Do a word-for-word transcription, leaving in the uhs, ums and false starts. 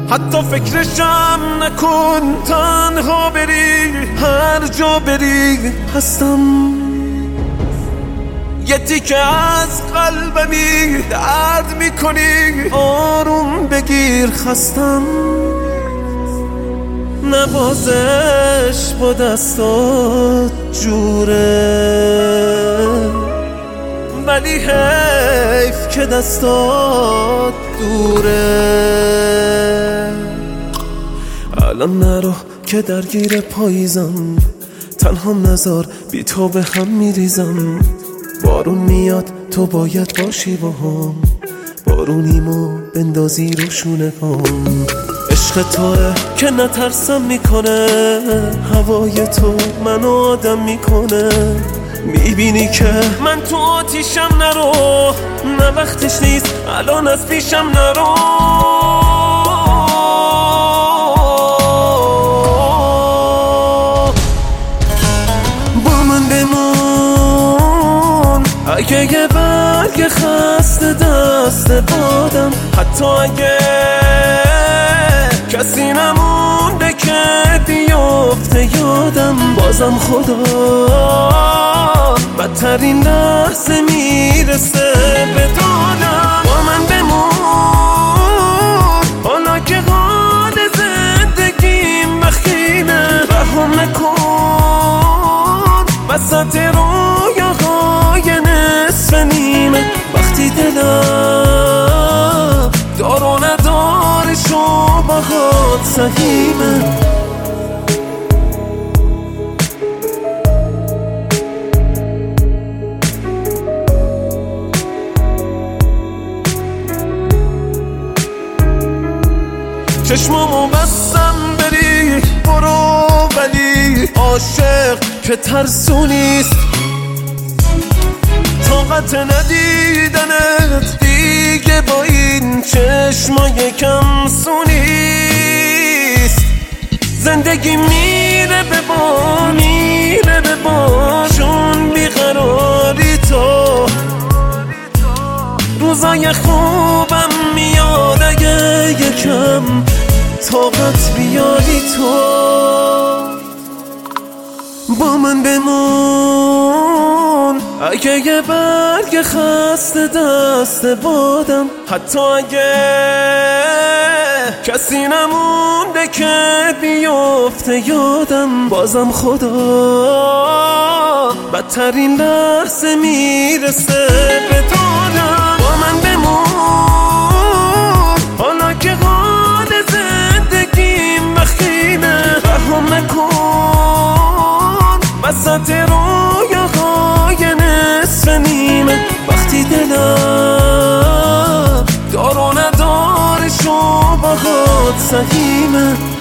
حتی فکرشم نکن، تنها بری هر جا بری هستم. یه تیکه از قلبمی درد میکنی، آروم بگیر خستم. نوازش با دستات جوره، ولی حیف که دستات دوره. الان نرو که درگیر پاییزم، تنهام نذار بی تو به هم میریزم. بارون میاد تو باید باشی با هم، بارونیمو بندازی رو شونه هم. عشق توه که نترسم میکنه، هوای تو منو آدم میکنه. میبینی که من تو آتیشم، نرو نه وقتش نیست الان از پیشم نرو. با من بمون اگه یه برگ خسته دست بادم، حتی اگه کسی نمونده که بیفته یادم. بازم خدا بدترین لحظه میرسه به دادم. با من بمون حالا که حال زندگیم بخینه، رهم نکن وسط رویاهای نصف نیمه. وقتی دلم دار و ندارشو باهات سهیمه. چشمامو بستم بری برو، ولی عاشق که ترسونیست. طاقت ندیدنت دیگه با این چشمای کم سونیست. زندگی میره به بار میره به بار، چون بیقراری تو. روزای خوبم میاد اگه یکم طاقت بیاری تو. با من بمون اگه یه برگ خسته دست بادم، حتی اگه کسی نمونده که بیفته یادم. بازم خدا بدترین لحظه میرسه به دادم. با من بمون حالا که حال زندگیم بخینه، رهم نکن وسط رویاهای نصف نیمه. وقتی دلم دار و ندارشو باهات سهیمه.